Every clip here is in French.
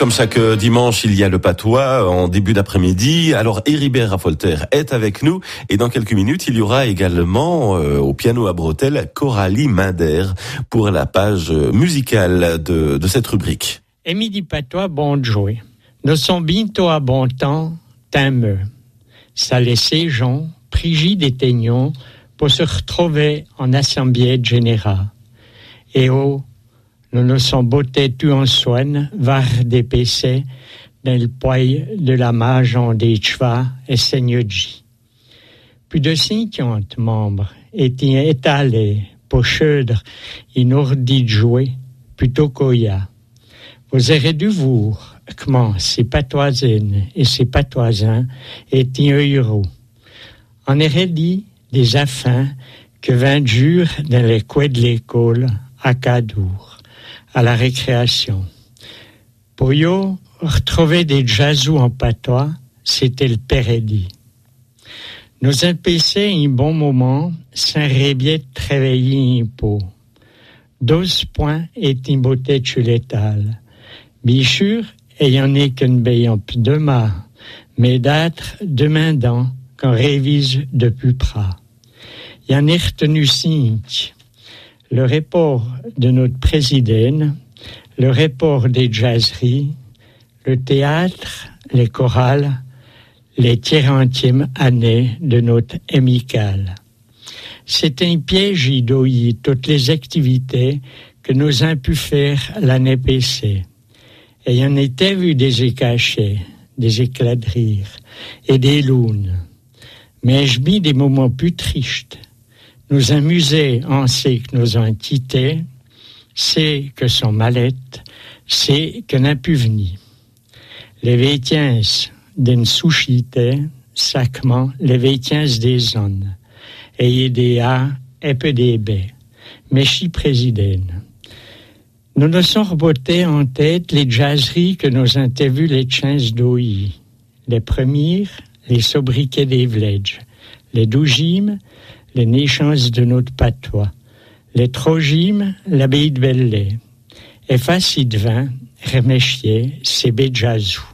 comme chaque dimanche, il y a le patois en début d'après-midi. Alors, Héribert Raffolter est avec nous et dans quelques minutes, il y aura également au piano à bretelles Coralie Minder pour la page musicale de cette rubrique. Et midi patois, bon de jouer. Nous sommes bientôt à bon temps, t'aimes. Ça laissait Jean, Prigide et Teignon pour se retrouver en assemblée générale. Et oh, nous nous sommes bottés tout en soin, var des PC, dans le poil de la mage en des chevaux et seigneudji. Plus de 50 membres étaient étalés pour chudre une ordi de jouer, plutôt qu'oya. Vous aurez dû voir comment ces patoisines et ces patoisins étaient heureux. On aurait dit des affins que 20 jours dans les coins de l'école à Cadour, à la récréation. Pour yo, retrouver des jazzous en patois, c'était le pérédit. Nous empêchons un bon moment sans rébier de travailler un peu. 12 points et une beauté de l'étal. Bien sûr, il y en a qu'une baillant plus de main, mais d'être demandant qu'on révise de plus près. Il y en a retenu 5. Le rapport de notre présidente, le rapport des jazzeries, le théâtre, les chorales, les 40e années de notre amicale. C'est un piège d'oyer toutes les activités que nous avons pu faire l'année passée. Et il y en était vu des écachets, des éclats de rire et des lounes. Mais je mis des moments plus tristes. Nous amuser en ce que nous avons quitté, c'est que son mallette, c'est que n'a pu venir. Les vétiens d'une souchité, sacrement, les vétiens des zones, et des A, et peu des B, mais chi président. Nous nous sommes rebotés en tête les jazzeries que nous avons vu les chances d'OI. Les premières, les sobriquets des villages, les douzièmes, les naissances de notre patois, les troisièmes, l'abbaye de Belley, et facile de vin, reméchier, c'est béjazou.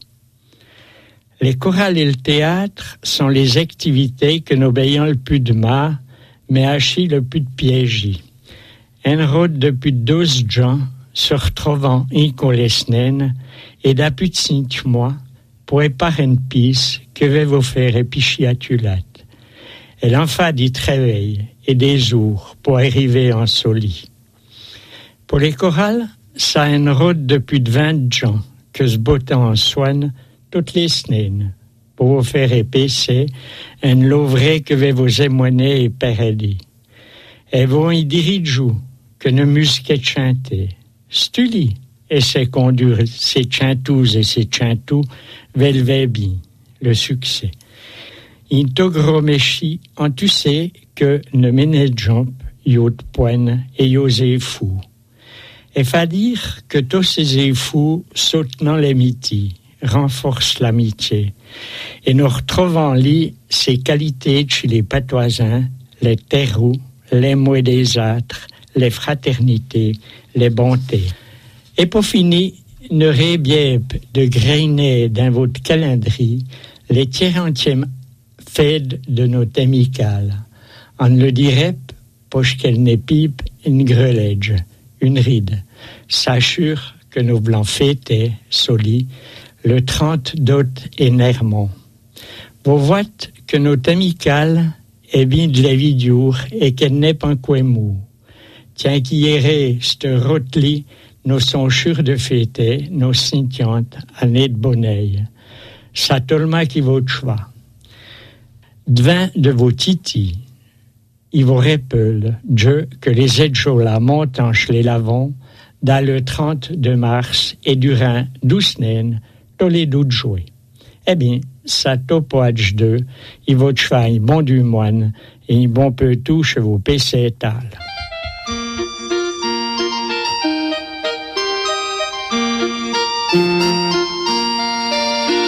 Les chorales et le théâtre sont les activités que nous payons le plus de mal, mais hachi le plus de piégi. Un route depuis 12 gens, se retrouvant un les semaines, et depuis 5 mois, pour éparer une piste que vais vous faire épicher à tulate. Et l'enfant dit travail et des jours pour arriver en soli. Pour les chorales, ça a une route depuis 20 gens que se bottent en soigne toutes les semaines pour vous faire épaisser un louvret que vais vous émoiner et pérédi. Et vous y dirigez que ne musique chanter. Stuli et ses conduire, ses chantous et ses chantous velvet bien le succès. In to gros méchi, en tu sais que ne ménageons yot poigne et yosé fou. Et fa dire que tous ces fous soutenant l'amitié, renforcent l'amitié. Et nous retrouvons là ces qualités chez les patoisins, les terreaux, les mots des âtres, les fraternités, les bontés. Et pour finir, ne rébiez de grainer dans votre calendrier les 40e fêtes de notre amicale. On le dirait, poche qu'elle n'est pipe, une greledge, une ride. S'assure que nous voulons fêter, soli, le 30 d'août et Nermont. Vous voyez que notre amicale est bien de la vie dure et qu'elle n'est pas un coin mou. Tiens qui irait, cette route-li, nous sommes sûrs de fêter nos 50 années de bonneille. Ça tout le monde qui vaut de choix. Devant de vos titis, il vous rappelle, Dieu, que les aides-jolas montent en les lavons dans le 32 mars et durant 12 semaines, tous les 12 jouets. Eh bien, ça topoage 2, il vaut de cheval bon du moine et un bon peu tout chez vos PC étal.